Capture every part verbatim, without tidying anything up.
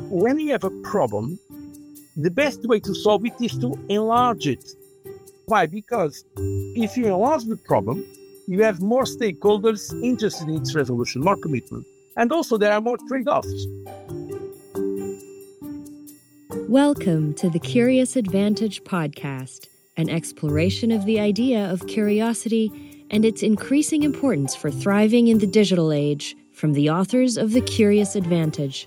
when you have a problem, the best way to solve it is to enlarge it. Why? Because if you enlarge the problem, you have more stakeholders interested in its resolution, more commitment. And also there are more trade-offs. Welcome to the Curious Advantage podcast, an exploration of the idea of curiosity and its increasing importance for thriving in the digital age, from the authors of The Curious Advantage.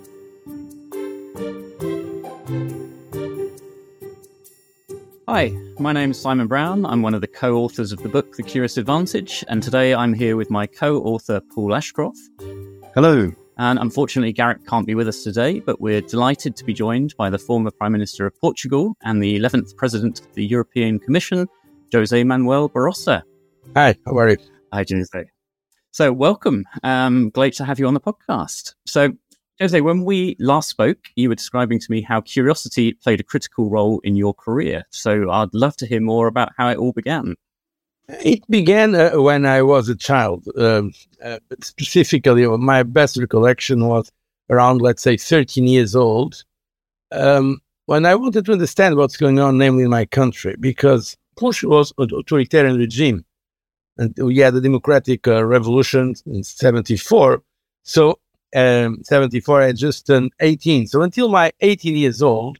Hi, my name is Simon Brown. I'm one of the co-authors of the book The Curious Advantage, and today I'm here with my co-author Paul Ashcroft. Hello. And unfortunately, Garrett can't be with us today, but we're delighted to be joined by the former Prime Minister of Portugal and the eleventh President of the European Commission, José Manuel Barroso. Hi, how are you? Hi, José. So welcome. Um, great to have you on the podcast. So, José, when we last spoke, you were describing to me how curiosity played a critical role in your career. So I'd love to hear more about how it all began. It began uh, when I was a child. Um, uh, specifically, my best recollection was around, let's say, thirteen years old, um, when I wanted to understand what's going on, namely in my country, because Portugal was an authoritarian regime. And we had the democratic uh, revolution in seventy-four. So, um, seventy-four, I had just turned eighteen. So until my eighteen years old,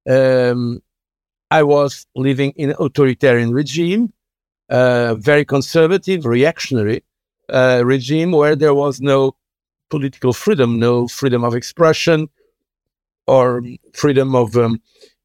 um, I was living in an authoritarian regime. Uh, very conservative, reactionary uh, regime where there was no political freedom, no freedom of expression or freedom of um,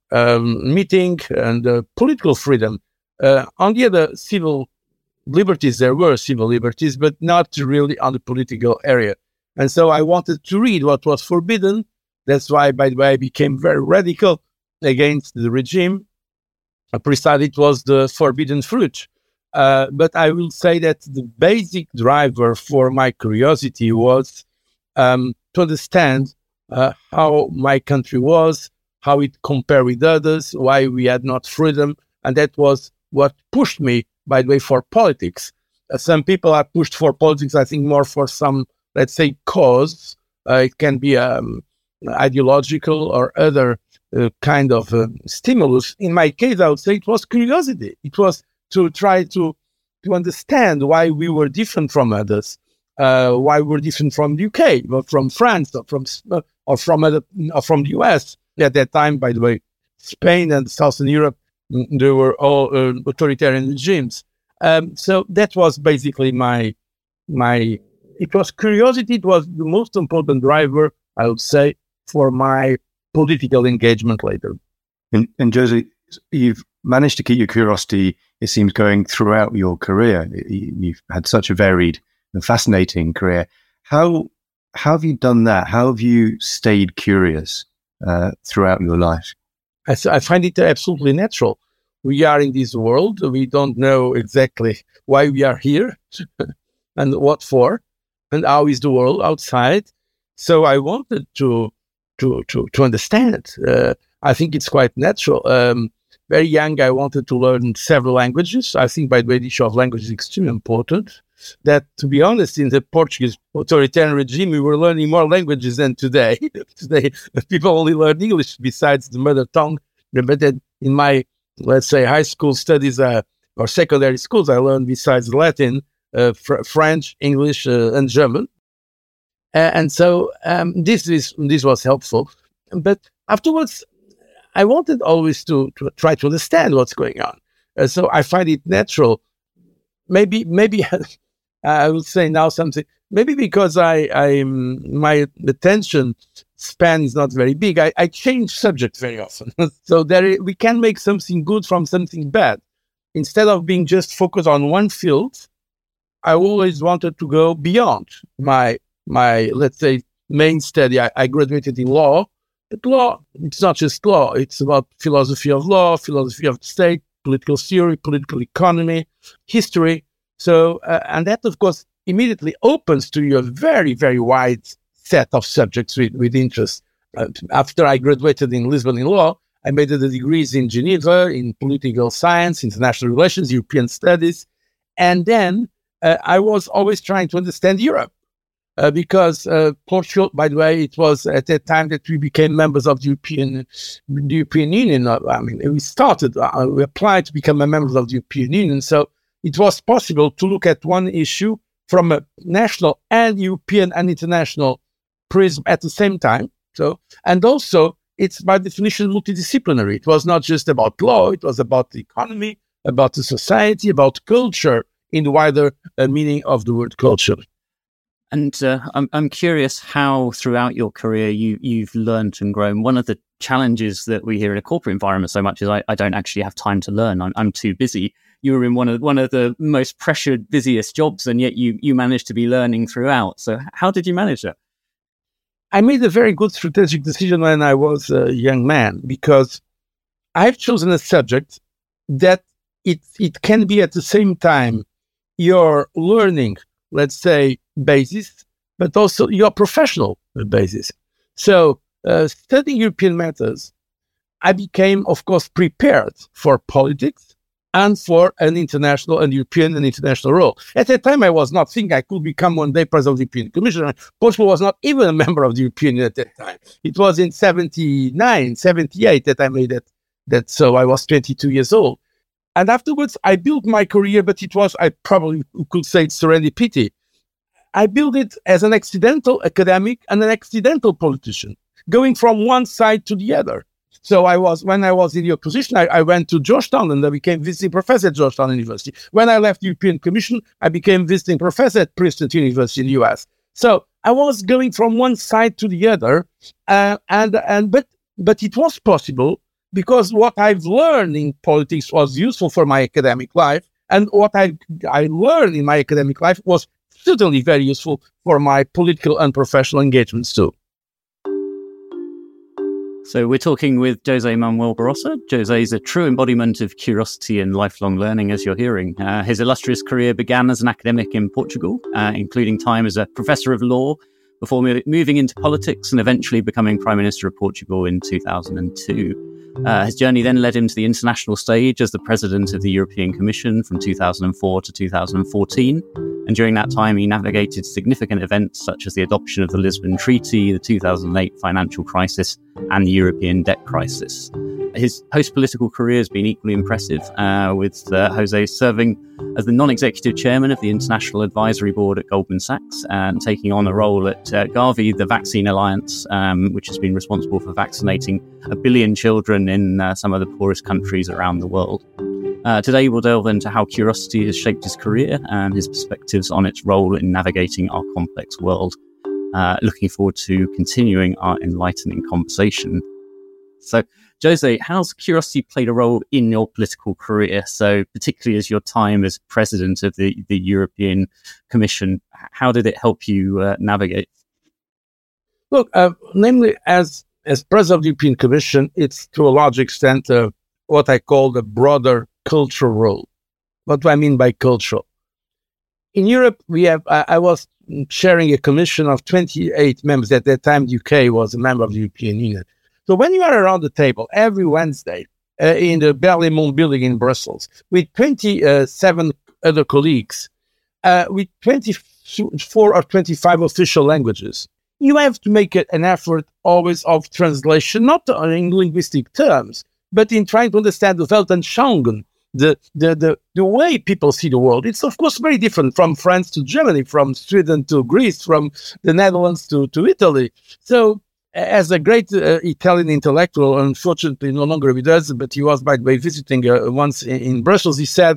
um, meeting and uh, political freedom. Uh, on the other civil liberties, there were civil liberties, but not really on the political area. And so I wanted to read what was forbidden. That's why, by the way, I became very radical against the regime. Precisely, it was the forbidden fruit. Uh, but I will say that the basic driver for my curiosity was um, to understand uh, how my country was, how it compared with others, why we had not freedom. And that was what pushed me, by the way, for politics. Uh, some people are pushed for politics, I think, more for some, let's say, cause. Uh, it can be um, ideological or other uh, kind of uh, stimulus. In my case, I would say it was curiosity. It was to try to to understand why we were different from others, uh, why we were different from the U K, or from France, or from uh, or from other, or from the U S. At that time, by the way, Spain and Southern Europe, they were all uh, authoritarian regimes. Um, so that was basically my my. It was curiosity. It was the most important driver, I would say, for my political engagement later. And, and José, you've managed to keep your curiosity, it seems, going throughout your career. You've had such a varied and fascinating career. How, how have you done that? How have you stayed curious uh, throughout your life? I, I find it absolutely natural. We are in this world. We don't know exactly why we are here and what for, and how is the world outside. So I wanted to to to, to understand. Uh, I think it's quite natural. Um, Very young, I wanted to learn several languages. I think, by the way, the issue of language is extremely important. That, to be honest, in the Portuguese authoritarian regime, we were learning more languages than today. Today, people only learn English besides the mother tongue. But then in my, let's say, high school studies uh, or secondary schools, I learned besides Latin, uh, fr- French, English, uh, and German. Uh, and so um, this is this was helpful. But afterwards, I wanted always to, to try to understand what's going on. Uh, so I find it natural. Maybe, maybe I would say now something, maybe because I, I my attention span is not very big, I, I change subjects very often. So there is, we can make something good from something bad. Instead of being just focused on one field, I always wanted to go beyond my, my let's say, main study. I, I graduated in law. But law, it's not just law. It's about philosophy of law, philosophy of the state, political theory, political economy, history. So, uh, and that, of course, immediately opens to you a very, very wide set of subjects with, with interest. Uh, after I graduated in Lisbon in law, I made the degrees in Geneva, in political science, international relations, European studies. And then uh, I was always trying to understand Europe. uh, because uh, Portugal, by the way, it was at that time that we became members of the European, the European Union. I mean, we started, uh, we applied to become a member of the European Union. So it was possible to look at one issue from a national and European and international prism at the same time. So, and also, it's by definition multidisciplinary. It was not just about law, it was about the economy, about the society, about culture in the wider uh, meaning of the word culture. And uh, I'm I'm curious how throughout your career you you've learned and grown. One of the challenges that we hear in a corporate environment so much is I, I don't actually have time to learn. I'm I'm too busy. You were in one of one of the most pressured, busiest jobs, and yet you you managed to be learning throughout. So how did you manage that? I made a very good strategic decision when I was a young man, because I've chosen a subject that it it can be at the same time your learning, let's say, basis, but also your professional basis. So uh, studying European matters, I became, of course, prepared for politics and for an international and European and international role. At that time, I was not thinking I could become one day president of the European Commission. Portugal was not even a member of the European Union at that time. It was in seventy-nine, seventy-eight that I made that, that. So I was twenty-two years old. And afterwards, I built my career, but it was, I probably could say it's serendipity. I built it as an accidental academic and an accidental politician, going from one side to the other. So I was, when I was in the opposition, I, I went to Georgetown and I became visiting professor at Georgetown University. When I left the European Commission, I became visiting professor at Princeton University in the U S. So I was going from one side to the other, uh, and and but but it was possible because what I've learned in politics was useful for my academic life, and what I I learned in my academic life was certainly very useful for my political and professional engagements too. So we're talking with Jose Manuel Barossa. Jose is a true embodiment of curiosity and lifelong learning, as you're hearing. Uh, his illustrious career began as an academic in Portugal, uh, including time as a professor of law, before mo- moving into politics and eventually becoming Prime Minister of Portugal in two thousand two. Uh, his journey then led him to the international stage as the President of the European Commission from two thousand four to two thousand fourteen. And during that time, he navigated significant events such as the adoption of the Lisbon Treaty, the two thousand eight financial crisis, and the European debt crisis. His post-political career has been equally impressive, uh, with uh, Jose serving as the non-executive chairman of the International Advisory Board at Goldman Sachs and taking on a role at uh, Gavi, the Vaccine Alliance, um, which has been responsible for vaccinating a billion children in uh, some of the poorest countries around the world. Uh, today, we'll delve into how curiosity has shaped his career and his perspectives on its role in navigating our complex world. Uh, looking forward to continuing our enlightening conversation. So, Jose, how's curiosity played a role in your political career? So, particularly as your time as president of the, the European Commission, how did it help you uh, navigate? Look, uh, namely, as as president of the European Commission, it's to a large extent uh, what I call the broader cultural role. What do I mean by cultural? In Europe, we have, I, I was chairing a commission of twenty-eight members. At that time, the U K was a member of the European Union. So when you are around the table every Wednesday uh, in the Berlaymont building in Brussels with twenty-seven other colleagues, uh, with twenty-four or twenty-five official languages, you have to make a, an effort always of translation, not in linguistic terms, but in trying to understand the Weltanschauung, the, the, the, the way people see the world. It's, of course, very different from France to Germany, from Sweden to Greece, from the Netherlands to, to Italy. So, as a great uh, Italian intellectual, unfortunately no longer with us, but he was, by the way, visiting uh, once in, in Brussels, he said,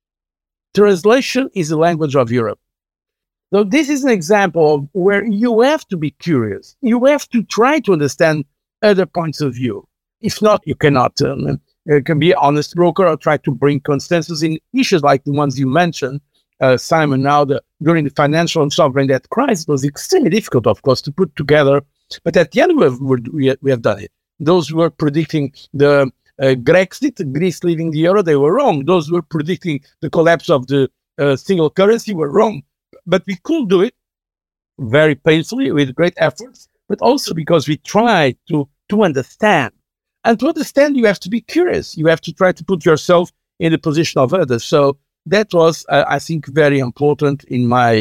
translation is the language of Europe. So this is an example of where you have to be curious. You have to try to understand other points of view. If not, you cannot. Um, you can be an honest broker or try to bring consensus in issues like the ones you mentioned, uh, Simon. Now, the, during the financial and sovereign debt crisis, it was extremely difficult, of course, to put together. But at the end, we have, we, we have done it. Those who were predicting the uh, Grexit, Greece leaving the euro, they were wrong. Those who were predicting the collapse of the uh, single currency were wrong. But we could do it very painfully with great efforts, but also because we tried to, to understand. And to understand, you have to be curious. You have to try to put yourself in the position of others. So that was, uh, I think, very important in my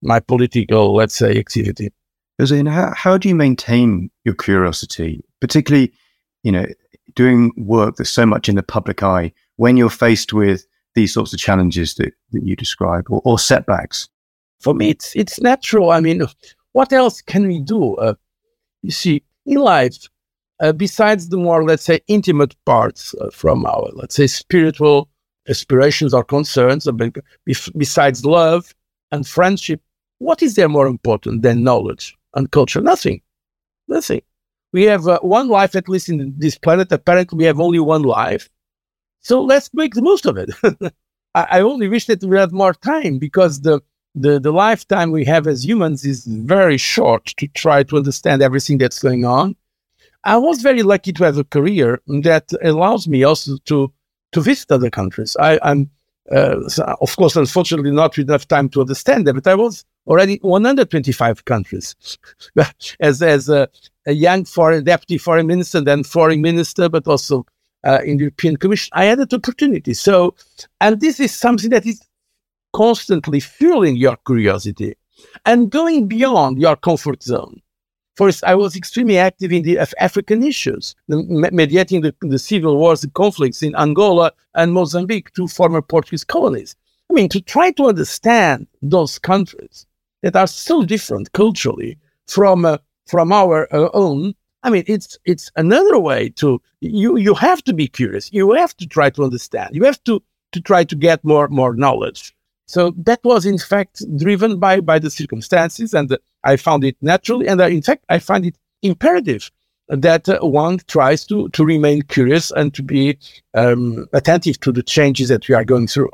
my political, let's say, activity. Jose, how, how do you maintain your curiosity, particularly, you know, doing work that's so much in the public eye when you're faced with these sorts of challenges that, that you describe, or, or setbacks? For me, it's it's natural. I mean, what else can we do? Uh, you see, in life, uh, besides the more, let's say, intimate parts uh, from our, let's say, spiritual aspirations or concerns, uh, besides love and friendship, what is there more important than knowledge and culture? Nothing. Nothing. We have uh, one life, at least in this planet. Apparently, we have only one life. So let's make the most of it. I, I only wish that we had more time, because the, the, the lifetime we have as humans is very short to try to understand everything that's going on. I was very lucky to have a career that allows me also to, to visit other countries. I, I'm, uh, of course, unfortunately, not with enough time to understand them, but I was already in one hundred twenty-five countries as, as a, a young foreign deputy foreign minister, then foreign minister, but also uh, in the European Commission. I had that opportunity. So, and this is something that is constantly fueling your curiosity and going beyond your comfort zone. First, I was extremely active in the Af- African issues, the, mediating the, the civil wars, the conflicts in Angola and Mozambique, two former Portuguese colonies. I mean, to try to understand those countries that are so different culturally from uh, from our uh, own. I mean, it's it's another way to you. You have to be curious. You have to try to understand. You have to to try to get more more knowledge. So that was, in fact, driven by, by the circumstances, and uh, I found it naturally. And uh, in fact, I find it imperative that uh, one tries to, to remain curious and to be um, attentive to the changes that we are going through.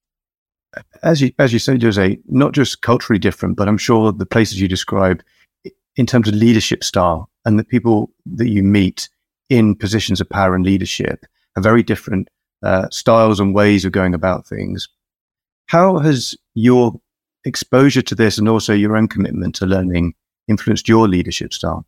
As you as you say, Jose, not just culturally different, but I'm sure the places you describe in terms of leadership style and the people that you meet in positions of power and leadership are very different uh, styles and ways of going about things. How has your exposure to this and also your own commitment to learning influenced your leadership style?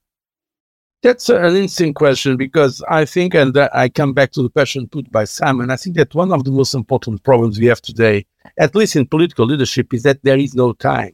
That's an interesting question, because I think, and I come back to the question put by Simon, I think that one of the most important problems we have today, at least in political leadership, is that there is no time.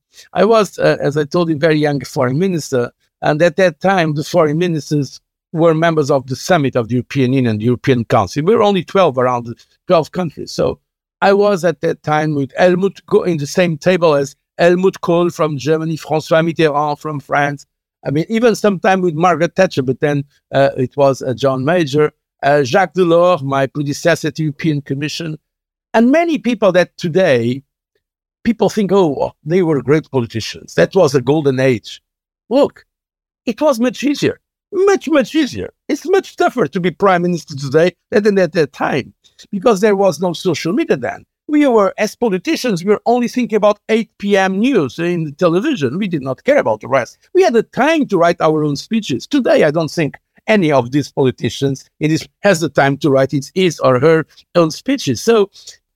I was, uh, as I told you, very young foreign minister, and at that time, the foreign ministers were members of the summit of the European Union, the European Council. We were only twelve, around twelve countries. So I was at that time with Helmut Kohl in the same table as Helmut Kohl from Germany, François Mitterrand from France. I mean, even sometime with Margaret Thatcher, but then uh, it was uh, John Major, uh, Jacques Delors, my predecessor at the European Commission, and many people that today, people think, oh, they were great politicians. That was a golden age. Look, it was much easier, much, much easier. It's much tougher to be prime minister today than at that time, because there was no social media then. We were, as politicians, we were only thinking about eight p.m. news in the television. We did not care about the rest. We had the time to write our own speeches. Today, I don't think any of these politicians it is, has the time to write his, his or her own speeches. So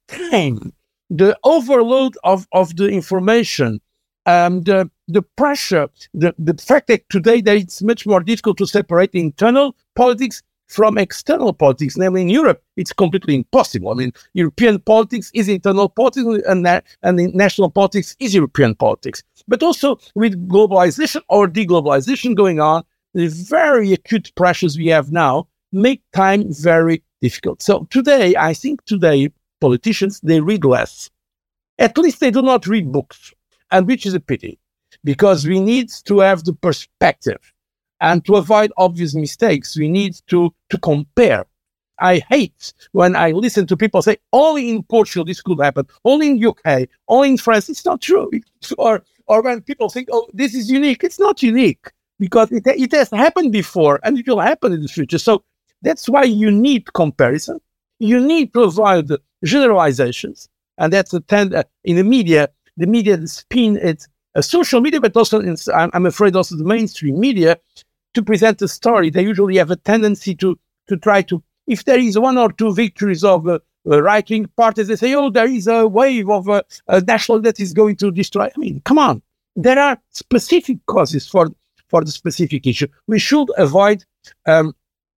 time, the overload of, of the information, um, the, the pressure, the, the fact that today that it's much more difficult to separate internal politics from external politics, namely in Europe, it's completely impossible. I mean, European politics is internal politics, and, na- and national politics is European politics. But also with globalization or deglobalization going on, the very acute pressures we have now make time very difficult. So today, I think today, politicians, they read less. At least they do not read books, and which is a pity, because we need to have the perspective. And to avoid obvious mistakes, we need to, to compare. I hate when I listen to people say, only in Portugal this could happen, only in U K, only in France. It's not true. Or or when people think, oh, this is unique. It's not unique, because it, it has happened before and it will happen in the future. So that's why you need comparison. You need to avoid generalizations. And that's a tend uh, in the media, the media spin it, uh, social media, but also, in, I'm, I'm afraid also the mainstream media, to present a story. They usually have a tendency to, to try to, if there is one or two victories of uh, uh, right-wing parties, they say, oh, there is a wave of uh, uh, national that is going to destroy. I mean, come on. There are specific causes for, for the specific issue. We should avoid um,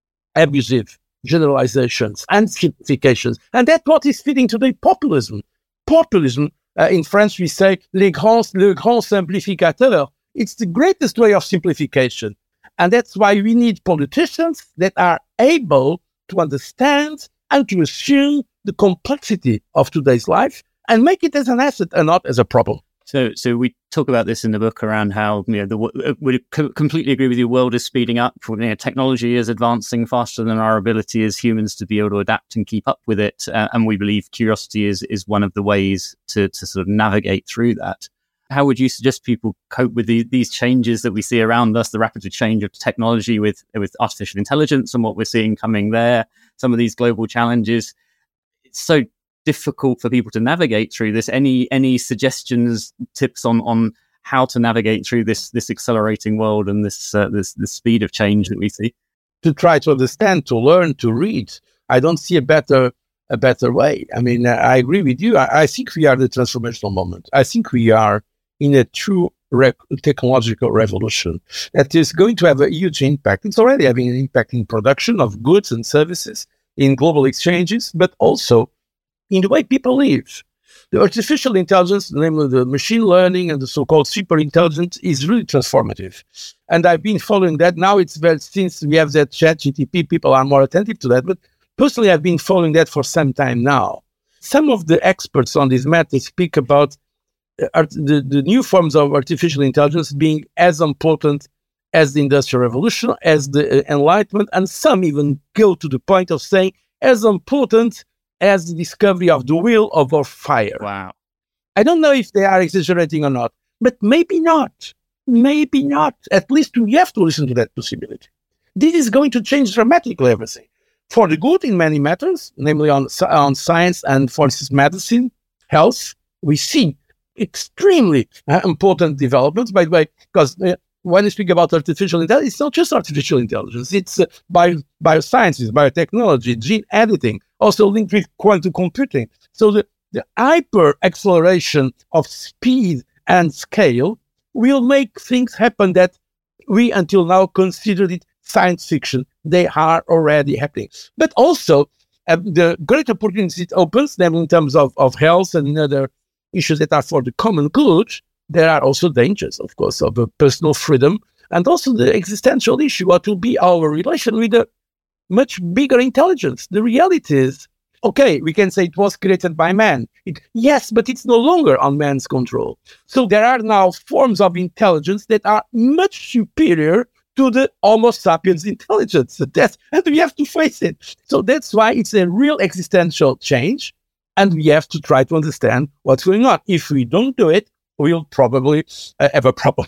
abusive generalizations and simplifications. And that's what is feeding today populism. Populism Uh, in French, we say les grands, le grand simplificateur. It's the greatest way of simplification. And that's why we need politicians that are able to understand and to assume the complexity of today's life and make it as an asset and not as a problem. So, so we talk about this in the book around how, you know, the, we co- completely agree with you. The world is speeding up. You know, technology is advancing faster than our ability as humans to be able to adapt and keep up with it. Uh, and we believe curiosity is is one of the ways to to sort of navigate through that. How would you suggest people cope with the, these changes that we see around us, the rapid change of technology with with artificial intelligence and what we're seeing coming there, some of these global challenges? It's so difficult for people to navigate through this. Any any suggestions, tips on on how to navigate through this this accelerating world and this uh, this the speed of change that we see? To try to understand, to learn, to read. I don't see a better a better way. I mean, I agree with you. I, I think we are the transformational moment. I think we are in a true re- technological revolution that is going to have a huge impact. It's already having an impact in production of goods and services, in global exchanges, but also in the way people live. The artificial intelligence, namely the machine learning and the so-called super intelligence, is really transformative. And I've been following that. Now it's well, since we have that ChatGPT, people are more attentive to that. But personally, I've been following that for some time now. Some of the experts on this matter speak about uh, the, the new forms of artificial intelligence being as important as the Industrial Revolution, as the uh, Enlightenment, and some even go to the point of saying as important as the discovery of the wheel of our fire. Wow. I don't know if they are exaggerating or not, but maybe not. Maybe not. At least we have to listen to that possibility. This is going to change dramatically everything. For the good in many matters, namely on, on science and, for instance, medicine, health, we see extremely uh, important developments, by the way, because uh, when we speak about artificial intelligence, it's not just artificial intelligence. It's uh, bio, biosciences, biotechnology, gene editing, also linked with quantum computing. So the, the hyper acceleration of speed and scale will make things happen that we until now considered it science fiction. They are already happening. But also uh, the great opportunities it opens, namely in terms of, of health and in other issues that are for the common good, there are also dangers, of course, of uh, personal freedom and also the existential issue, what will be our relation with a much bigger intelligence. The reality is, okay, we can say it was created by man. It, yes, but it's no longer on man's control. So there are now forms of intelligence that are much superior to the Homo sapiens intelligence. That's, and we have to face it. So that's why it's a real existential change. And we have to try to understand what's going on. If we don't do it, we'll probably uh, have a problem.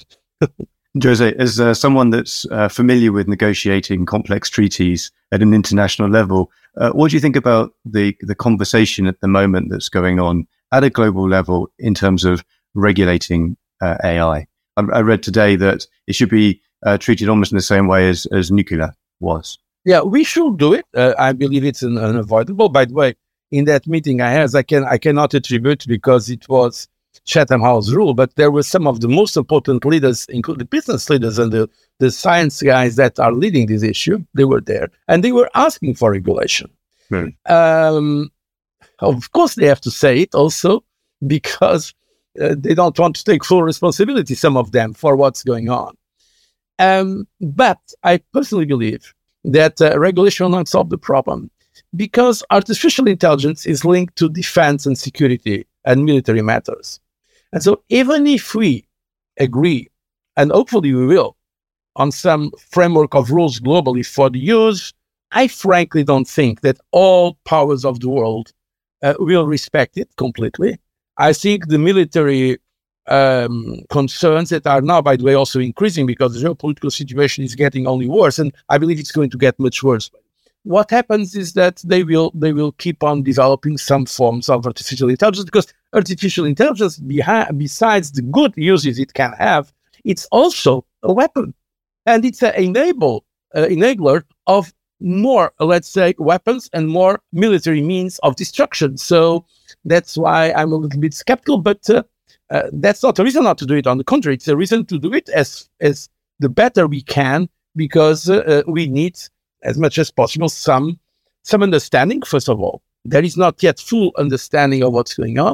Jose, as uh, someone that's uh, familiar with negotiating complex treaties at an international level, uh, what do you think about the, the conversation at the moment that's going on at a global level in terms of regulating uh, A I? I? I read today that it should be uh, treated almost in the same way as, as nuclear was. Yeah, we should do it. Uh, I believe it's un- unavoidable. By the way, in that meeting I had, I can I cannot attribute because it was Chatham House rule, but there were some of the most important leaders, including the business leaders and the, the science guys that are leading this issue. They were there and they were asking for regulation. Right. Um, of course, they have to say it also because uh, they don't want to take full responsibility, some of them, for what's going on. Um, but I personally believe that uh, regulation will not solve the problem because artificial intelligence is linked to defense and security and military matters. And so even if we agree, and hopefully we will, on some framework of rules globally for the use, I frankly don't think that all powers of the world uh, will respect it completely. I think the military um, concerns that are now, by the way, also increasing because the geopolitical situation is getting only worse, and I believe it's going to get much worse. What happens is that they will they will keep on developing some forms of artificial intelligence because artificial intelligence, behi- besides the good uses it can have, it's also a weapon. And it's an enable, uh, enabler of more, let's say, weapons and more military means of destruction. So that's why I'm a little bit skeptical, but uh, uh, that's not a reason not to do it. On the contrary, it's a reason to do it as, as the better we can because uh, uh, we need as much as possible, some some understanding, first of all. There is not yet full understanding of what's going on.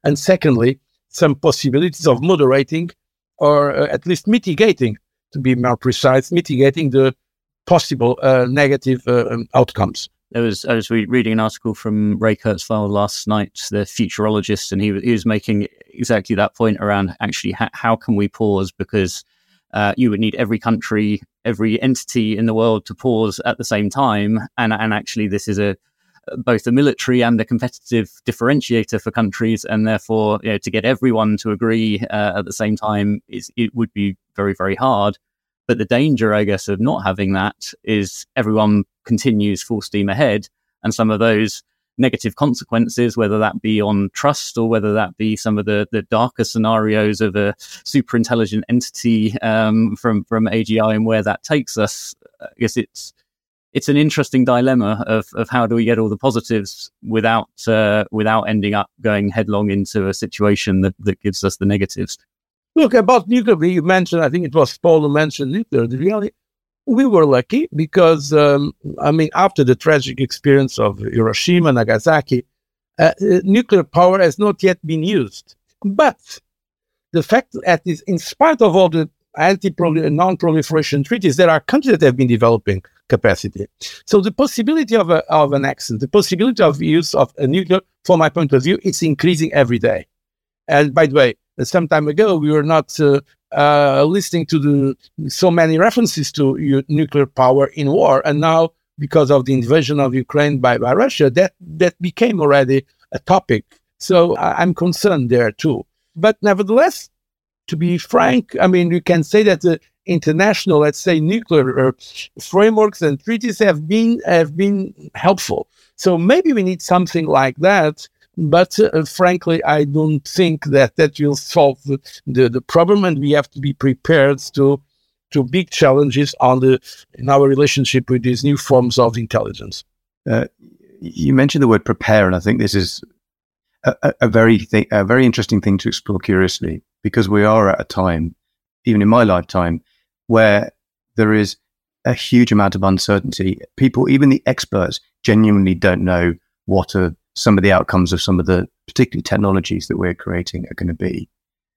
And secondly, some possibilities of moderating or uh, at least mitigating, to be more precise, mitigating the possible uh, negative uh, um, outcomes. There was, I was re- reading an article from Ray Kurzweil last night, the futurologist, and he, he was making exactly that point around actually ha- how can we pause, because uh, you would need every country, every entity in the world to pause at the same time. And, and actually this is a both a military and a competitive differentiator for countries, and therefore, you know, to get everyone to agree uh, at the same time, is it would be very, very hard. But the danger, I guess, of not having that is everyone continues full steam ahead, and some of those negative consequences, whether that be on trust or whether that be some of the, the darker scenarios of a super intelligent entity um, from from A G I and where that takes us, I guess it's it's an interesting dilemma of of how do we get all the positives without uh, without ending up going headlong into a situation that, that gives us the negatives. Look, about nuclear, you mentioned, I think it was Paul who mentioned nuclear. The reality, we were lucky because, um, I mean, after the tragic experience of Hiroshima, Nagasaki, uh, nuclear power has not yet been used. But the fact that is, in spite of all the anti-non-proliferation treaties, there are countries that have been developing capacity. So the possibility of, a, of an accident, the possibility of use of a nuclear, from my point of view, it's increasing every day. And by the way, some time ago, we were not uh, uh, listening to the so many references to u- nuclear power in war. And now, because of the invasion of Ukraine by, by Russia, that, that became already a topic. So I, I'm concerned there too. But nevertheless, to be frank, I mean, you can say that the international, let's say, nuclear uh, frameworks and treaties have been have been helpful. So maybe we need something like that. But uh, frankly, I don't think that that will solve the, the, the problem, and we have to be prepared to to big challenges on the in our relationship with these new forms of intelligence. Uh, you mentioned the word prepare, and I think this is a, a, a very th- a very interesting thing to explore curiously, because we are at a time, even in my lifetime, where there is a huge amount of uncertainty. People, even the experts, genuinely don't know what a some of the outcomes of some of the particularly technologies that we're creating are going to be.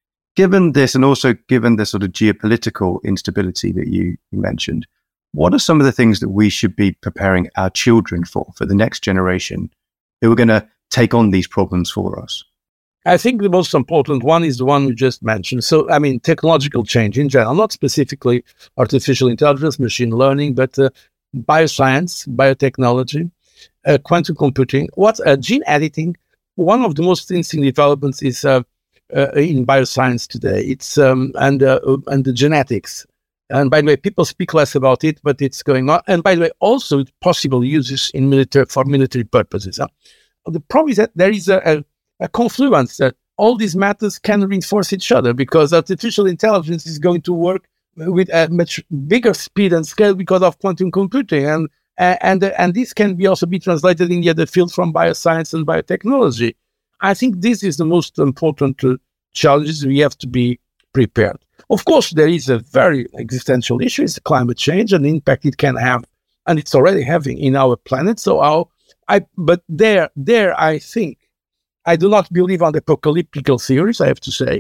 Given this, and also given the sort of geopolitical instability that you, you mentioned, what are some of the things that we should be preparing our children for, for the next generation who are going to take on these problems for us? I think the most important one is the one you just mentioned. So, I mean, technological change in general, not specifically artificial intelligence, machine learning, but uh, bioscience, biotechnology, Uh, quantum computing, what uh, gene editing. One of the most interesting developments is uh, uh, in bioscience today. It's um, and uh, and the genetics. And by the way, people speak less about it, but it's going on. And by the way, also possible uses in military for military purposes. Huh? The problem is that there is a, a, a confluence that all these matters can reinforce each other, because artificial intelligence is going to work with a much bigger speed and scale because of quantum computing, and Uh, and uh, and this can be also be translated in the other fields from bioscience and biotechnology. I think this is the most important uh, challenges. We have to be prepared. Of course, there is a very existential issue: it's climate change and the impact it can have, and it's already having in our planet. So, our, I but there, there, I think I do not believe on the apocalyptic theories. I have to say,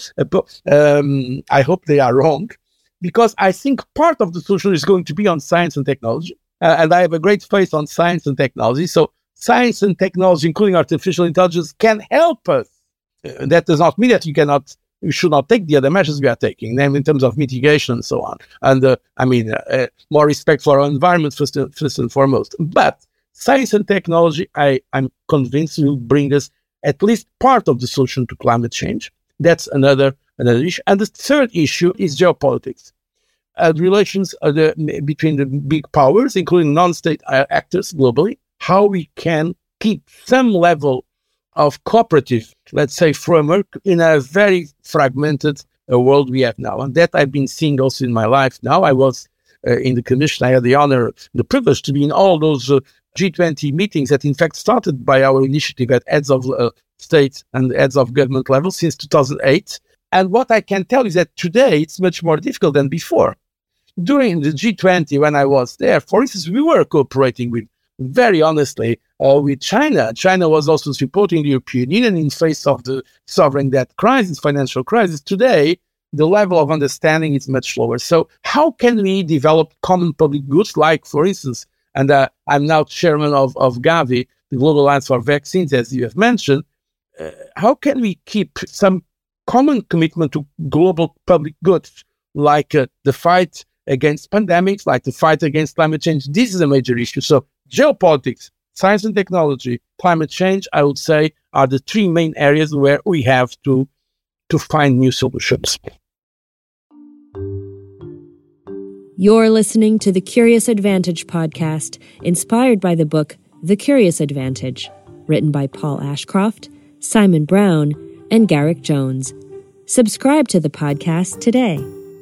um, I hope they are wrong, because I think part of the solution is going to be on science and technology. Uh, and I have a great faith on science and technology. So science and technology, including artificial intelligence, can help us. Uh, that does not mean that you cannot, you should not take the other measures we are taking, namely in terms of mitigation and so on. And uh, I mean, uh, uh, more respect for our environment first and, first and foremost. But science and technology, I, I'm convinced, will bring us at least part of the solution to climate change. That's another another issue. And the third issue is geopolitics. Uh, the relations uh, the, between the big powers, including non-state uh, actors globally, how we can keep some level of cooperative, let's say, framework in a very fragmented uh, world we have now. And that I've been seeing also in my life now. I was uh, in the commission. I had the honor, the privilege to be in all those uh, G twenty meetings that, in fact, started by our initiative at heads of uh, state and heads of government level since two thousand eight. And what I can tell is that today it's much more difficult than before. During the G twenty, when I was there, for instance, we were cooperating with very honestly uh, with China. China was also supporting the European Union in face of the sovereign debt crisis, financial crisis. Today, the level of understanding is much lower. So how can we develop common public goods like, for instance, and uh, I'm now chairman of, of Gavi, the Global Alliance for Vaccines, as you have mentioned, uh, how can we keep some common commitment to global public goods like uh, the fight against pandemics, like the fight against climate change? This is a major issue. So geopolitics, science and technology, climate change, I would say, are the three main areas where we have to, to find new solutions. You're listening to the Curious Advantage podcast, inspired by the book The Curious Advantage, written by Paul Ashcroft, Simon Brown, and Garrick Jones. Subscribe to the podcast today.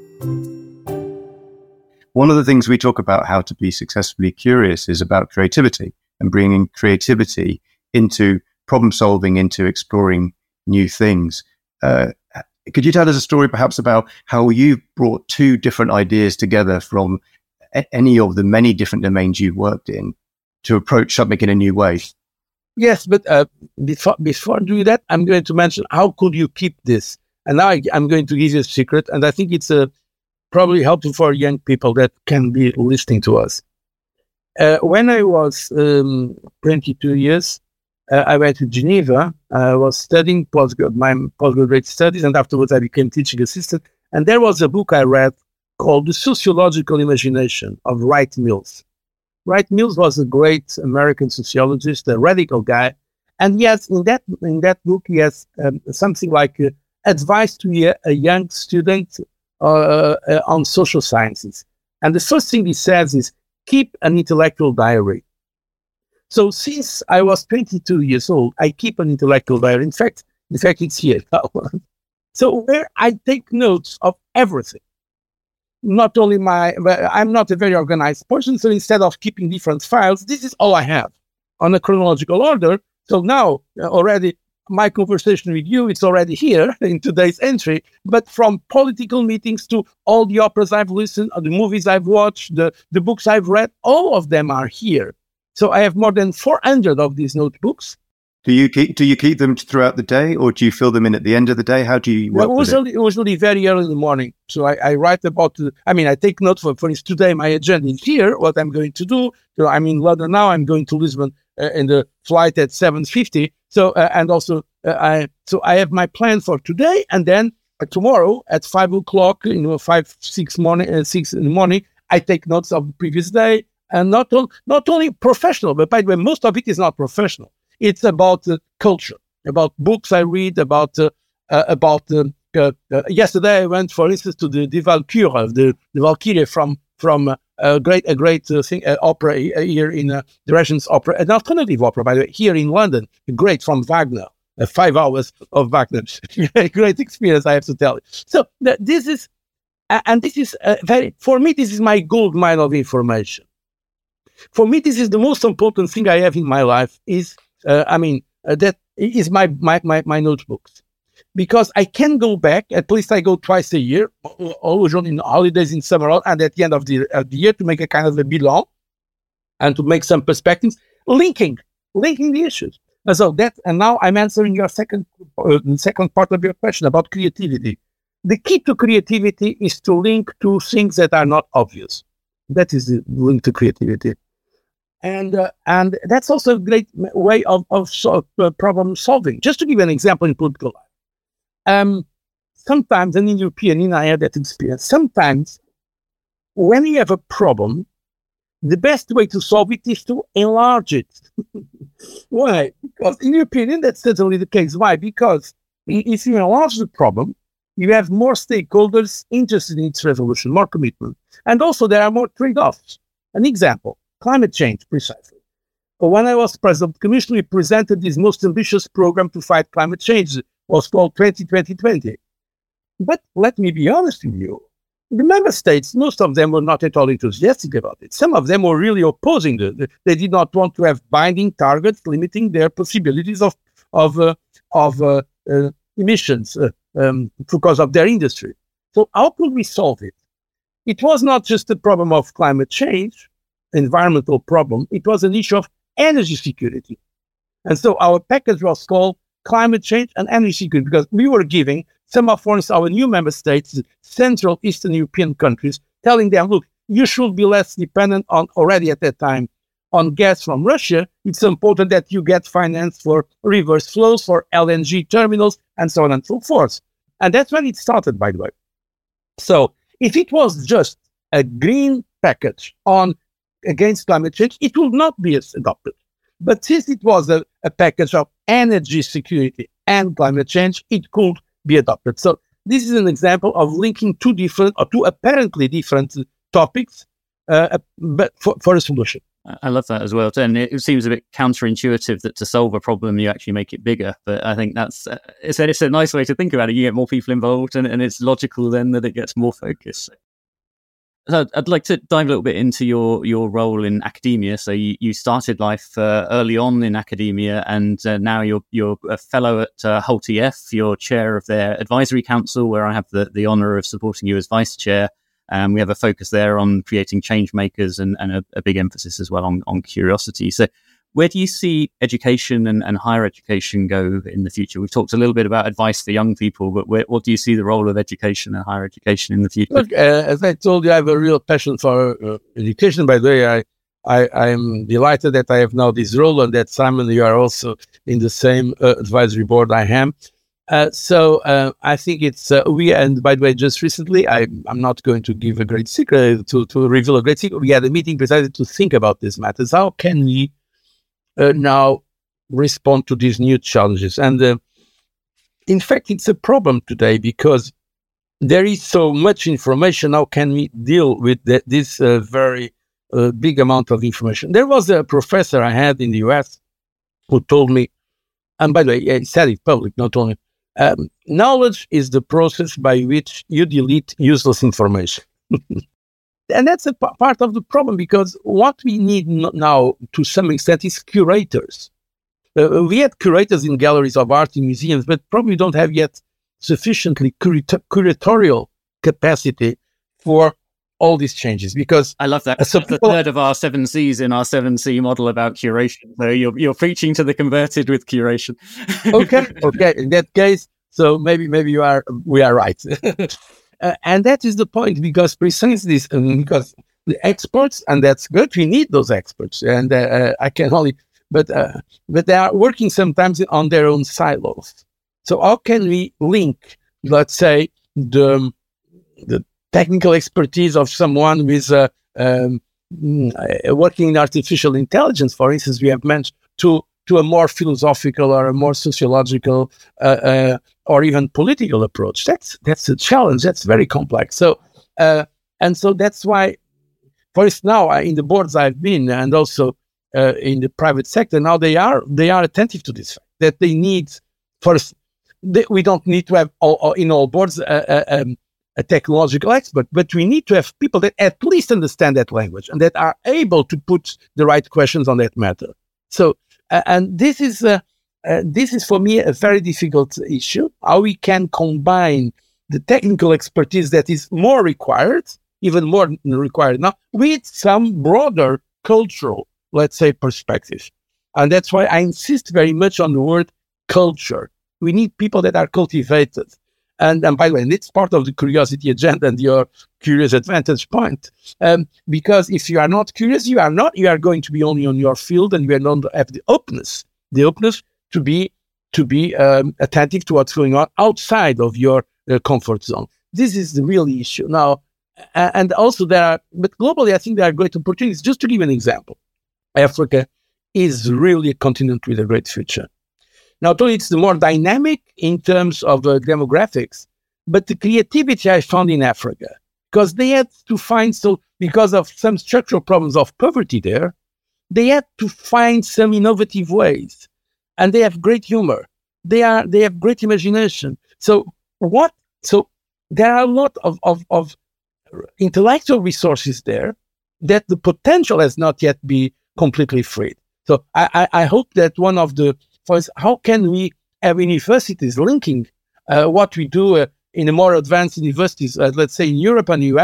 One of the things we talk about how to be successfully curious is about creativity and bringing creativity into problem solving, into exploring new things. Uh, could you tell us a story perhaps about how you brought two different ideas together from a- any of the many different domains you've worked in to approach something in a new way? Yes, but uh, before, before doing that, I'm going to mention how could you keep this? And now I, I'm going to give you a secret, and I think it's a probably helpful for young people that can be listening to us. Uh, when I was um, twenty-two years, uh, I went to Geneva. I was studying postgrad, my postgraduate studies, and afterwards I became teaching assistant. And there was a book I read called The Sociological Imagination of Wright Mills. Wright Mills was a great American sociologist, a radical guy. And yes, in that in that book, he has um, something like uh, advice to a, a young student Uh, uh, on social sciences. And the first thing he says is, keep an intellectual diary. So since I was twenty-two years old, I keep an intellectual diary. In fact, in fact, it's here. So where I take notes of everything. Not only my, I'm not a very organized person, so instead of keeping different files, this is all I have on a chronological order. So now uh, already my conversation with you, it's already here in today's entry, but from political meetings to all the operas I've listened, the movies I've watched, the, the books I've read, all of them are here. So I have more than four hundred of these notebooks. Do you keep do you keep them throughout the day, or do you fill them in at the end of the day? How do you work well, with usually, it? Usually very early in the morning. So I, I write about, the, I mean, I take note for, for instance, today my agenda is here, what I'm going to do. So I'm in London now, I'm going to Lisbon uh, in the flight at seven fifty. So, uh, and also, uh, I so I have my plan for today, and then uh, tomorrow at five o'clock, you know, five, six morning, uh, six in the morning, I take notes of the previous day, and not, on, not only professional, but by the way, most of it is not professional. It's about uh, culture, about books I read, about uh, uh, about uh, uh, uh, yesterday I went, for instance, to the the Valkyrie, the the Valkyrie from from uh, a great a great uh, thing uh, opera here in uh, the Regent's Opera, an alternative opera, by the way, here in London, great from Wagner, uh, five hours of Wagner, great experience, I have to tell you. So th- this is, uh, and this is uh, very for me. This is my gold mine of information. For me, this is the most important thing I have in my life. Is Uh, I mean, uh, that is my, my, my, my notebooks. Because I can go back, at least I go twice a year, always on in holidays in summer, and at the end of the, of the year to make a kind of a bilan and to make some perspectives, linking, linking the issues. And so that, and now I'm answering your second, uh, second part of your question about creativity. The key to creativity is to link to things that are not obvious. That is the link to creativity. And uh, and that's also a great way of, of so, uh, problem solving. Just to give you an example in political life. Um, sometimes, and in European Union, I have that experience. Sometimes, when you have a problem, the best way to solve it is to enlarge it. Why? Because in European Union, that's certainly the case. Why? Because if you enlarge the problem, you have more stakeholders interested in its resolution, more commitment. And also, there are more trade-offs. An example. Climate change, precisely. When I was president of the commission, we presented this most ambitious program to fight climate change. It was called twenty twenty twenty. But let me be honest with you. The member states, most of them were not at all enthusiastic about it. Some of them were really opposing it. They did not want to have binding targets limiting their possibilities of of uh, of uh, uh, emissions uh, um, because of their industry. So how could we solve it? It was not just a problem of climate change. environmental problem. It was an issue of energy security. And so our package was called Climate Change and Energy Security, because we were giving some of, for instance, our new member states, Central Eastern European countries, telling them, look, you should be less dependent on, already at that time, on gas from Russia. It's important that you get finance for reverse flows, for L N G terminals, and so on and so forth. And that's when it started, by the way. So if it was just a green package on against climate change, it would not be adopted. But since it was a, a package of energy security and climate change, it could be adopted. So this is an example of linking two different or two apparently different topics, uh, but for, for a solution. I love that as well. And it seems a bit counterintuitive that to solve a problem, you actually make it bigger. But I think that's, uh, it's, a, it's a nice way to think about it. You get more people involved, and, and it's logical then that it gets more focused. So I'd like to dive a little bit into your, your role in academia. So you, you started life uh, early on in academia, and uh, now you're you're a fellow at uh, Hult E F. You're chair of their advisory council, where I have the, the honour of supporting you as vice chair. Um, we have a focus there on creating change makers, and, and a, a big emphasis as well on, on curiosity. So where do you see education and, and higher education go in the future? We've talked a little bit about advice for young people, but where, what do you see the role of education and higher education in the future? Look, uh, as I told you, I have a real passion for uh, education. By the way, I, I, I'm delighted that I have now this role, and that, Simon, you are also in the same uh, advisory board I am. Uh, so uh, I think it's, uh, we, and by the way, just recently, I, I'm not going to give a great secret, to, to reveal a great secret. We had a meeting precisely to think about these matters. How can we Uh, now respond to these new challenges? And uh, in fact, it's a problem today because there is so much information. How can we deal with the, this uh, very uh, big amount of information? There was a professor I had in the U S who told me, and by the way, he said it public, not only, um, knowledge is the process by which you delete useless information. And that's a p- part of the problem, because what we need n- now, to some extent, is curators. Uh, we had curators in galleries of art, in museums, but probably don't have yet sufficiently curat- curatorial capacity for all these changes. Because I love that. Uh, so That's the people- third of our seven C's in our seven C model about curation. So you're you're preaching to the converted with curation. okay, okay. In that case, so maybe maybe you are we are right. Uh, and that is the point, because precisely this, um, because the experts, and that's good, we need those experts, and uh, uh, I can only, but uh, but they are working sometimes on their own silos. So how can we link, let's say, the the technical expertise of someone with uh, um, uh, working in artificial intelligence, for instance, we have mentioned, to to a more philosophical or a more sociological uh, uh, or even political approach? That's that's a challenge. That's very complex. So uh, and so that's why, for instance, now I, in the boards I've been, and also uh, in the private sector, now they are they are attentive to this fact that they need first. They, we don't need to have all, all, in all boards uh, uh, um, a technological expert, but we need to have people that at least understand that language and that are able to put the right questions on that matter. So. Uh, and this is uh, uh, this is for me a very difficult issue. How we can combine the technical expertise that is more required, even more required now, with some broader cultural, let's say, perspective. And that's why I insist very much on the word culture. We need people that are cultivated. And, and by the way, and it's part of the curiosity agenda and your curious advantage point. Um, because if you are not curious, you are not, you are going to be only on your field, and you are not have the openness, the openness to be, to be um, attentive to what's going on outside of your uh, comfort zone. This is the real issue. Now, uh, and also there are, but globally, I think there are great opportunities. Just to give an example, Africa is really a continent with a great future. Not only it's the more dynamic in terms of uh, demographics, but the creativity I found in Africa, because they had to find, so because of some structural problems of poverty there, they had to find some innovative ways, and they have great humor. They are they have great imagination. So what? So there are a lot of of, of intellectual resources there that the potential has not yet been completely freed. So I, I, I hope that one of the For instance, how can we have universities linking uh, what we do uh, in the more advanced universities, uh, let's say in Europe and the U S,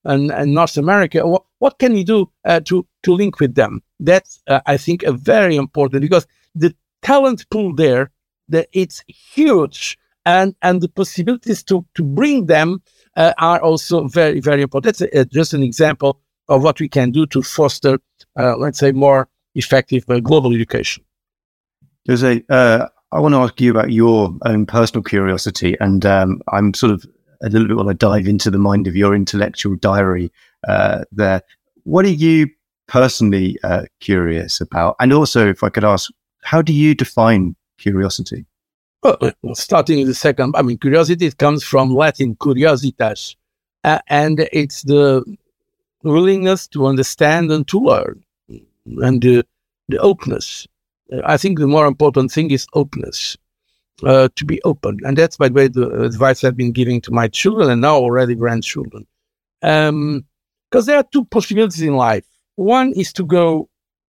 and, and North America. What, what can we do uh, to, to link with them? That's, uh, I think, a very important, because the talent pool there, the, it's huge, and, and the possibilities to, to bring them uh, are also very, very important. That's a, just an example of what we can do to foster, uh, let's say, more effective uh, global education. Jose, uh, I want to ask you about your own personal curiosity, and um, I'm sort of a little bit want to dive into the mind of your intellectual diary uh, there. What are you personally uh, curious about? And also, if I could ask, how do you define curiosity? Well, starting with the second, I mean, curiosity, it comes from Latin curiositas, uh, and it's the willingness to understand and to learn, and the, the openness. I think the more important thing is openness, uh, to be open. And that's, by the way, the advice I've been giving to my children and now already grandchildren. Um, because there are two possibilities in life. One is to go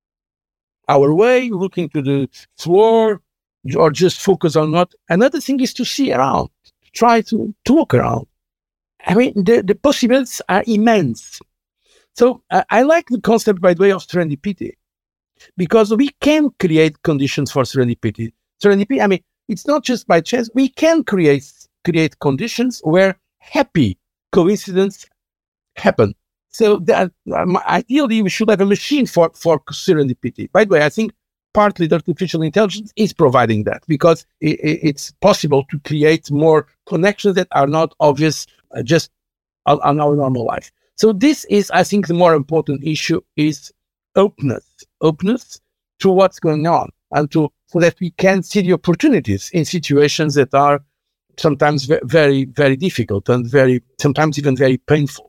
our way, looking to the floor, or just focus on what. Another thing is to see around, try to, to look around. I mean, the, the possibilities are immense. So uh, I like the concept, by the way, of serendipity, because we can create conditions for serendipity. Serendipity, I mean, it's not just by chance. We can create create conditions where happy coincidences happen. So that, um, ideally, we should have a machine for, for serendipity. By the way, I think partly the artificial intelligence is providing that, because it, it, it's possible to create more connections that are not obvious uh, just on, on our normal life. So this is, I think, the more important issue is openness, openness to what's going on, and to so that we can see the opportunities in situations that are sometimes very, very difficult and very, sometimes even very painful.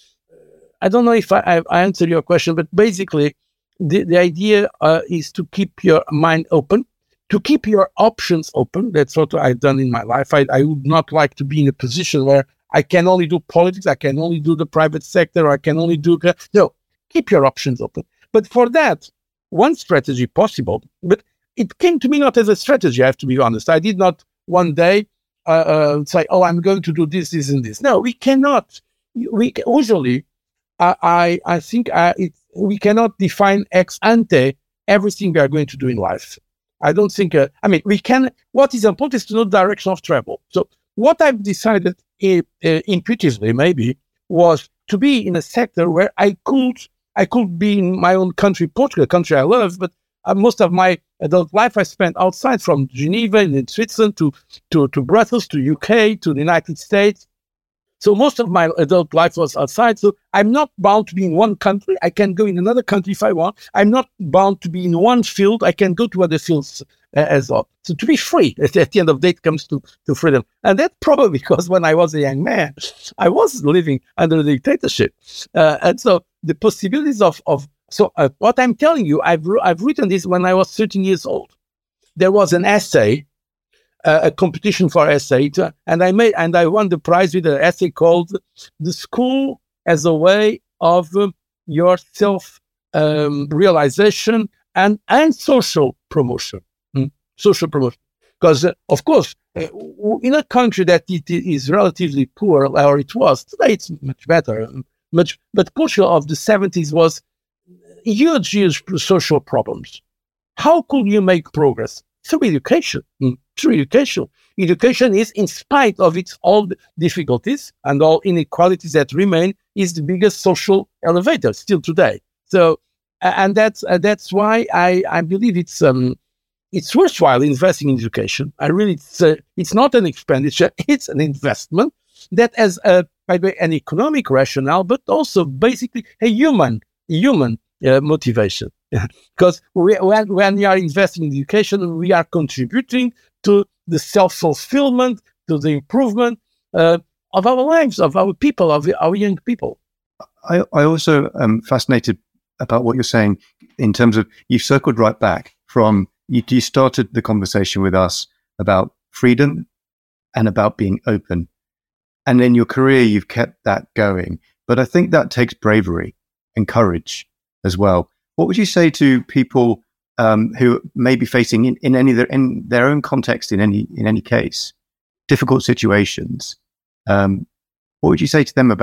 I don't know if I, I, I answered your question, but basically the, the idea uh, is to keep your mind open, to keep your options open. That's what I've done in my life. I, I would not like to be in a position where I can only do politics, I can only do the private sector, or I can only do... No, keep your options open. But for that, one strategy possible, but it came to me not as a strategy, I have to be honest. I did not one day uh, uh, say, oh, I'm going to do this, this, and this. No, we cannot. We usually, uh, I I think uh, it, we cannot define ex ante everything we are going to do in life. I don't think, uh, I mean, we can, what is important is to know the direction of travel. So what I've decided uh, uh, intuitively maybe was to be in a sector where I could I could be in my own country, Portugal, a country I love, but uh, most of my adult life I spent outside, from Geneva in Switzerland to, to, to Brussels, to U K, to the United States. So most of my adult life was outside. So I'm not bound to be in one country. I can go in another country if I want. I'm not bound to be in one field. I can go to other fields uh, as well. So to be free, at, at the end of the day, it comes to, to freedom. And that's probably because when I was a young man, I was living under the dictatorship. Uh, and so the possibilities of, of so uh, what I'm telling you, I've, I've written this when I was thirteen years old. There was an essay, uh, a competition for essay, to, and I made and I won the prize with an essay called "The School as a Way of um, Your Self um, Realization and and Social Promotion." Hmm? Social promotion, because uh, of course, uh, in a country that it is relatively poor, or it was today, it's much better. Much, but Portugal of the seventies was huge, huge social problems. How could you make progress? Through education. Mm. Through education. Education is, in spite of its all difficulties and all inequalities that remain, is the biggest social elevator still today. So, and that's uh, that's why I, I believe it's um it's worthwhile investing in education. I really it's uh, it's not an expenditure; it's an investment that has a by the way, an economic rationale, but also basically a human, human uh, motivation. Because we, when, when we are investing in education, we are contributing to the self-fulfillment, to the improvement uh, of our lives, of our people, of our young people. I, I also am fascinated about what you're saying in terms of, you've circled right back from, you, you started the conversation with us about freedom and about being open. And in your career, you've kept that going. But I think that takes bravery and courage as well. What would you say to people um, who may be facing in, in any their, in their own context, in any in any case, difficult situations? Um, what would you say to them about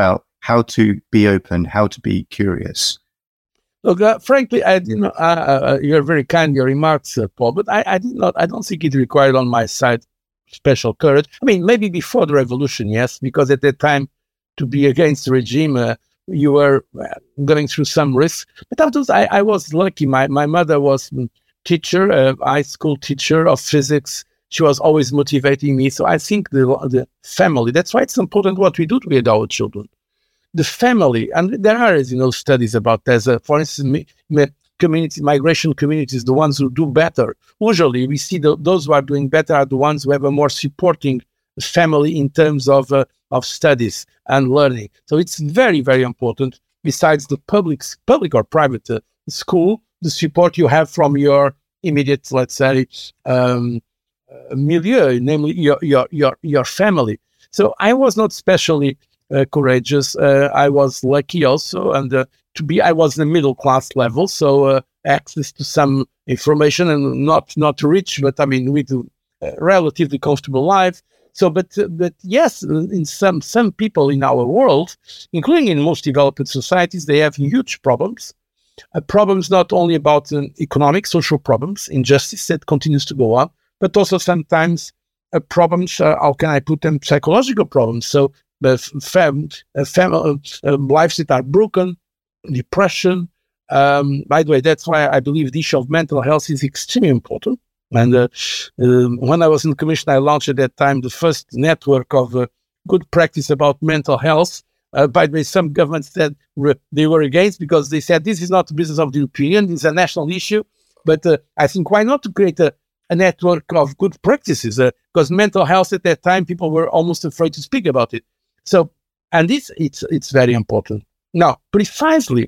how to be open, how to be curious? Look, uh, frankly, I you know uh, uh, you're very kind in your remarks, uh, Paul, but I, I did not. I don't think it required on my side special courage. I mean, maybe before the revolution, yes, because at that time, to be against the regime, uh, you were uh, going through some risks. But afterwards, I, I was lucky. My my mother was a teacher, a high school teacher of physics. She was always motivating me. So I think the the family. That's why it's important what we do with our children. The family, and there are, as you know, studies about this. Uh, for instance, mi- mi- community migration communities, the ones who do better. Usually, we see the, those who are doing better are the ones who have a more supporting family in terms of uh, of studies and learning. So it's very, very important. Besides the public, public or private uh, school, the support you have from your immediate, let's say, um, uh, milieu, namely your your your your family. So I was not specially Uh, courageous. Uh, I was lucky also, and uh, to be, I was in the middle class level, so uh, access to some information, and not not rich, but I mean with a relatively comfortable life. So, but uh, but yes, in some some people in our world, including in most developed societies, they have huge problems. Uh, problems not only about uh, economic, social problems, injustice that continues to go on, but also sometimes uh, problems. Uh, how can I put them? Psychological problems. So. The fam, uh, fam uh, uh, lives that are broken, depression. Um, by the way, that's why I believe the issue of mental health is extremely important. And uh, uh, when I was in the commission, I launched at that time the first network of uh, good practice about mental health. Uh, by the way, some governments said re- they were against because they said this is not the business of the European Union, it's a national issue. But uh, I think why not to create a, a network of good practices? Uh, because mental health at that time, people were almost afraid to speak about it. So, and this, it's it's very important. Now, precisely,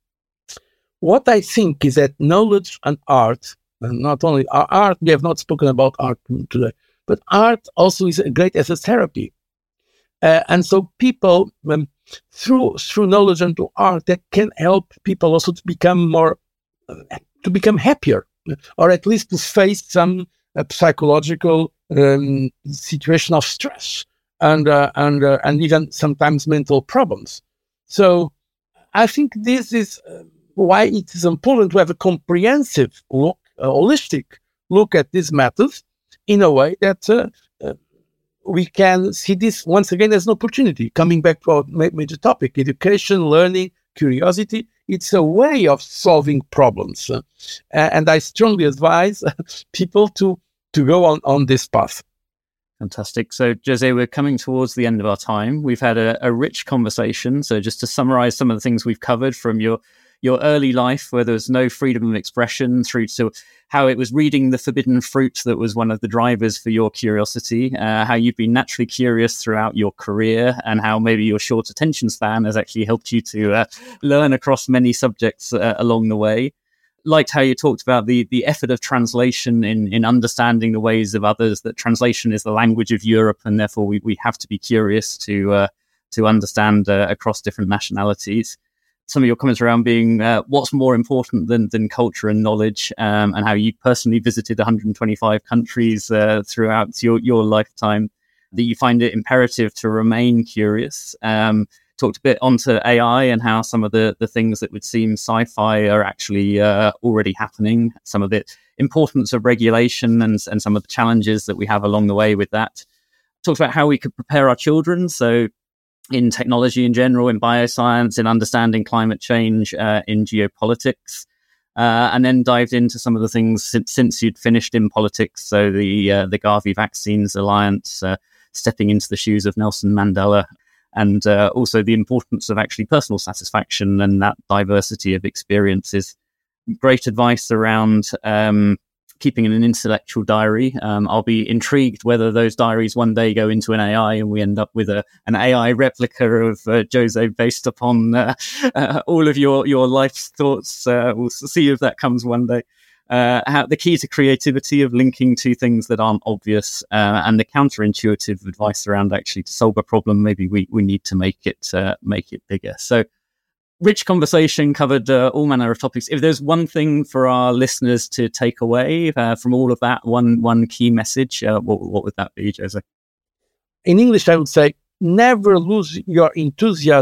what I think is that knowledge and art, and not only art, we have not spoken about art today, but art also is great as a therapy. Uh, and so people, um, through through knowledge and through art, that can help people also to become more, uh, to become happier, or at least to face some uh, psychological um, situation of stress. And uh, and uh, and even sometimes mental problems. So I think this is uh, why it is important to have a comprehensive look, a holistic look at these matters in a way that uh, uh, we can see this once again as an opportunity. Coming back to our major topic, education, learning, curiosity, it's a way of solving problems. Uh, and I strongly advise people to, to go on, on this path. Fantastic. So, Jose, we're coming towards the end of our time. We've had a, a rich conversation. So just to summarize some of the things we've covered, from your your early life where there was no freedom of expression through to how it was reading the forbidden fruit that was one of the drivers for your curiosity, uh, how you've been naturally curious throughout your career, and how maybe your short attention span has actually helped you to uh, learn across many subjects uh, along the way. Liked how you talked about the the effort of translation in in understanding the ways of others, that translation is the language of Europe, and therefore we, we have to be curious to uh, to understand uh, across different nationalities. Some of your comments around being uh, what's more important than than culture and knowledge, um, and how you personally visited one hundred twenty-five countries uh, throughout your, your lifetime, that you find it imperative to remain curious. Um, talked a bit onto A I and how some of the, the things that would seem sci-fi are actually uh, already happening, some of the importance of regulation and, and some of the challenges that we have along the way with that. Talked about how we could prepare our children, so in technology in general, in bioscience, in understanding climate change, uh, in geopolitics, uh, and then dived into some of the things since, since you'd finished in politics, so the, uh, the Gavi Vaccines Alliance, uh, stepping into the shoes of Nelson Mandela, and uh, also the importance of actually personal satisfaction and that diversity of experiences. Great advice around um, keeping an intellectual diary. Um, I'll be intrigued whether those diaries one day go into an A I and we end up with a an A I replica of uh, Jose based upon uh, uh, all of your, your life's thoughts. Uh, we'll see if that comes one day. Uh, how, the key to creativity of linking two things that aren't obvious, uh, and the counterintuitive advice around actually to solve a problem, maybe we, we need to make it uh, make it bigger. So, rich conversation, covered uh, all manner of topics. If there's one thing for our listeners to take away uh, from all of that, one one key message, uh, what, what would that be, Jose? In English, I would say, never lose your enthusiasm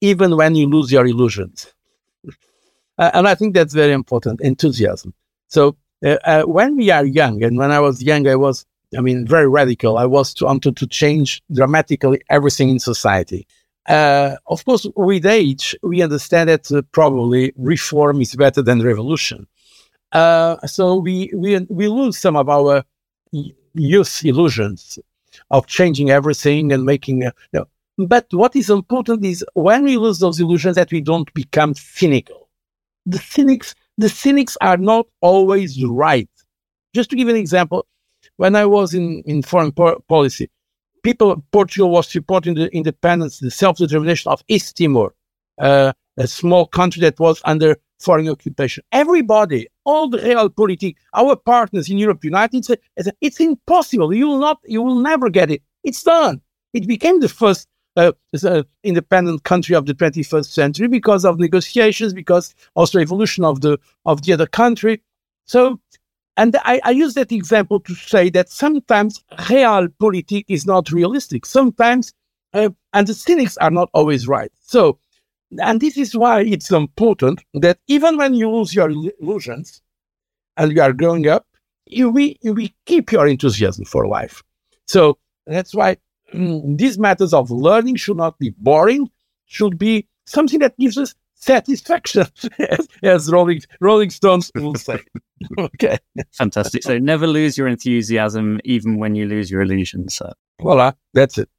even when you lose your illusions. Uh, and I think that's very important, enthusiasm. So uh, uh, when we are young, and when I was young, I was, I mean, very radical. I was to, wanted to change dramatically everything in society. Uh, of course, with age, we understand that uh, probably reform is better than revolution. Uh, so we, we we lose some of our youth illusions of changing everything and making. Uh, you know. But what is important is when we lose those illusions, that we don't become cynical. The cynics, the cynics are not always right. Just to give an example, when I was in in foreign po- policy, people, Portugal was supporting the independence, the self-determination of East Timor, uh, a small country that was under foreign occupation. Everybody, all the realpolitik, our partners in Europe United, said, it's impossible. You will not, you will never get it. It's done. It became the first uh, uh, independent country of the twenty-first century because of negotiations, because also evolution of the of the other country. So. And I, I use that example to say that sometimes realpolitik is not realistic. Sometimes, uh, and the cynics are not always right. So, and this is why it's important that even when you lose your illusions and you are growing up, you we, we keep your enthusiasm for life. So that's why mm, these matters of learning should not be boring, should be something that gives us satisfaction, as, as Rolling Rolling Stones will say. Okay. Fantastic. So never lose your enthusiasm, even when you lose your illusions. So. Voila, that's it.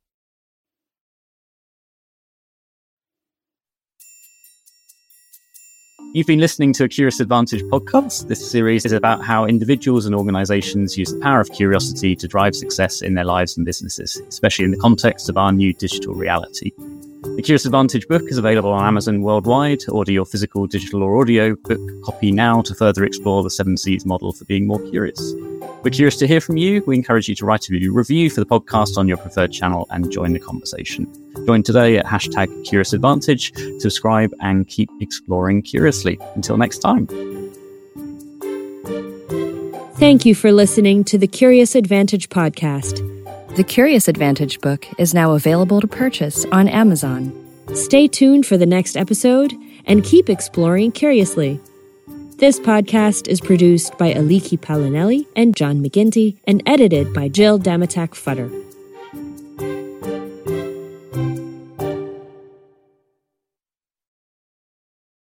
You've been listening to a Curious Advantage podcast. This series is about how individuals and organizations use the power of curiosity to drive success in their lives and businesses, especially in the context of our new digital reality. The Curious Advantage book is available on Amazon worldwide. Order your physical, digital, or audio book copy now to further explore the seven C's model for being more curious. We're curious to hear from you. We encourage you to write a review for the podcast on your preferred channel and join the conversation. Join today at hashtag Curious Advantage, subscribe, and keep exploring curiously. Until next time. Thank you for listening to the Curious Advantage podcast. The Curious Advantage book is now available to purchase on Amazon. Stay tuned for the next episode and keep exploring curiously. This podcast is produced by Aliki Palinelli and John McGinty and edited by Jill Damatak Futter.